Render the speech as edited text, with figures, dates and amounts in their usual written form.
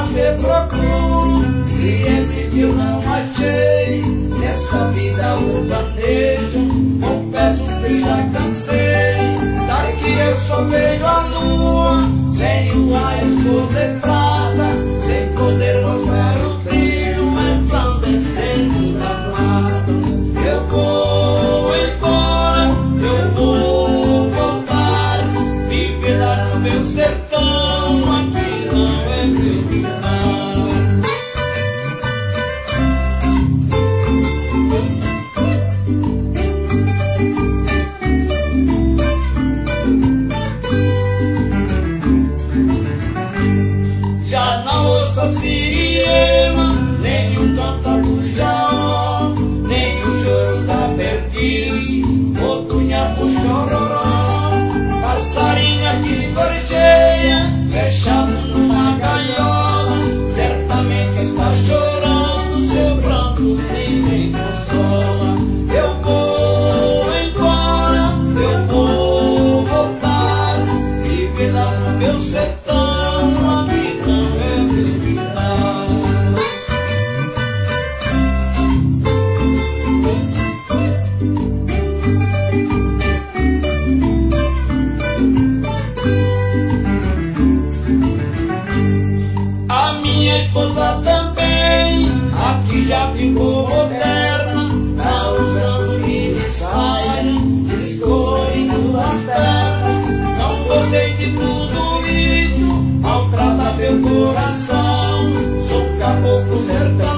mas te procuro. Se existe eu não achei, nessa vida o planejo. Confesso que já cansei, daqui eu só vejo a lua, sem o raio sou de prata, sem poder mostrar o brilho resplandecendo das matas. Eu vou embora, eu vou voltar, viver lá no meu sertão, aqui não é meu lugar. Já não ouço a siriema, nem o canto do jaó, nem o choro da perdiz, o tunhapo chororó. Passarinho que gorjeia, fechado numa gaiola, certamente está chorando, seu pranto ninguém consola. Eu vou embora, eu vou voltar, viver lá no meu sertão, aqui não é meu lugar. A minha esposa também, aqui já ficou moderna, tá usando mini saia, descolorindo as pernas. Não gostei de tudo isso, maltrata meu coração, sou caboclo sertão.